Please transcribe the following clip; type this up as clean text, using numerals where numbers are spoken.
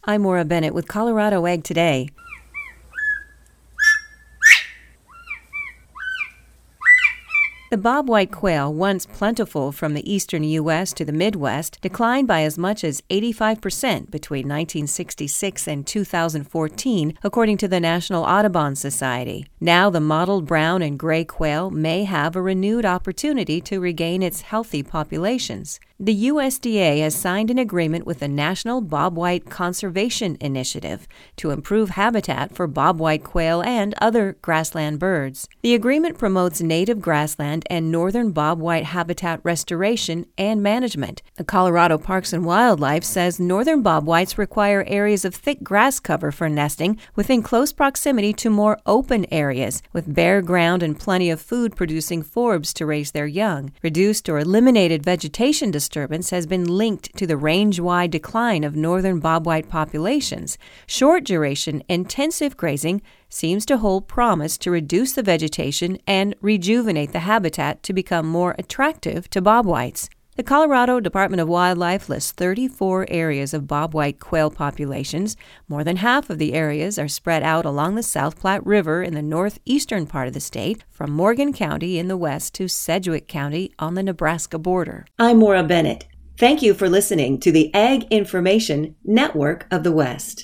I'm Maura Bennett with Colorado Ag Today. The bobwhite quail, once plentiful from the eastern U.S. to the Midwest, declined by as much as 85% between 1966 and 2014, according to the National Audubon Society. Now the mottled brown and gray quail may have a renewed opportunity to regain its healthy populations. The USDA has signed an agreement with the National Bobwhite Conservation Initiative to improve habitat for bobwhite quail and other grassland birds. The agreement promotes native grassland and northern bobwhite habitat restoration and management. The Colorado Parks and Wildlife says northern bobwhites require areas of thick grass cover for nesting within close proximity to more open areas with bare ground and plenty of food-producing forbs to raise their young. Reduced or eliminated vegetation disturbance has been linked to the range-wide decline of northern bobwhite populations. Short-duration, intensive grazing seems to hold promise to reduce the vegetation and rejuvenate the habitat to become more attractive to bobwhites. The Colorado Department of Wildlife lists 34 areas of bobwhite quail populations. More than half of the areas are spread out along the South Platte River in the northeastern part of the state, from Morgan County in the west to Sedgwick County on the Nebraska border. I'm Maura Bennett. Thank you for listening to the Ag Information Network of the West.